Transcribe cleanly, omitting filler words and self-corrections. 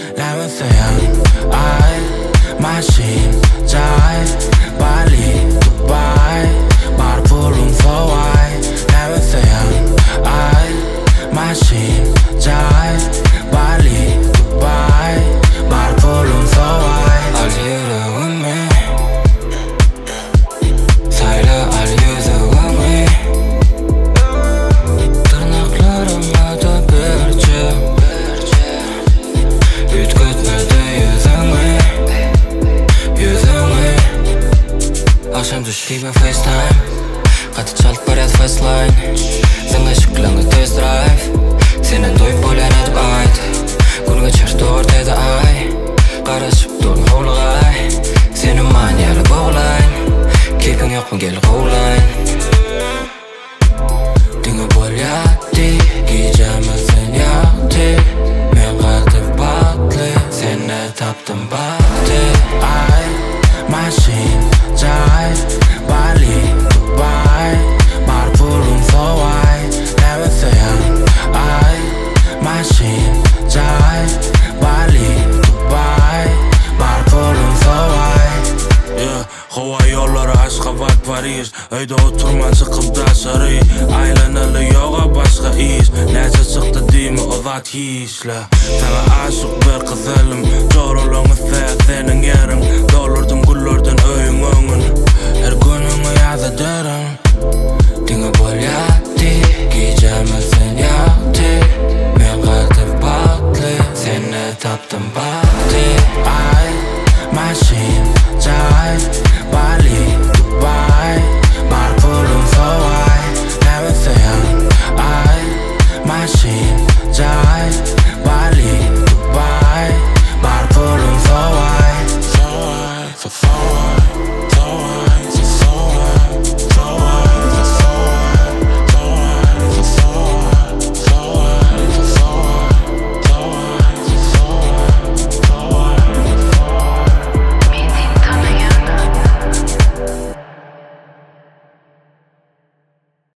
Never saying I machine drive Bali, Dubai Bara pulum for why Never saying I machine drive Bali, Dubai Bara pulum for why Al yürüğümü Sayla al yüzüğümü Tırnaklarıma da birce Ütkütmedi yüzüngü Akşam düştüğüme FaceTime Katı çalıp bariyat fastline Zınga şıklangı test drive Seni doyup boylan edip ayt Gün geçer doğru dedi ay Qarashıp durun hovlugay Seni manyarı boğlayn Kepin yok mu gel kovlayn Dinga bolyatdi Giyeceğimizin yaktı Men qaltib batlı Seni tapdım baktı I machine drive Bali, Dubai Bara pulum for why Never saying I machine drive Bali, Dubai Bara pulum for why Hava yolları Aşgabat Paris Öyde oturman çıkıp da sarı Aylanalı yoga başka iş Nece çıktı deymi o zat hişle Sana aşık bir kızılım Zorulunu senin yerin Doldurdum güllerden öyün önün Her gününü yazıdırım Dine bolyatdi Giyeceğimizin yaktı Men qaltib batlı Seni tapdım baktı I machine drive Bali, Dubai Bara pulum for why Never saying I machine drive Bali, Dubai Bara pulum for why For why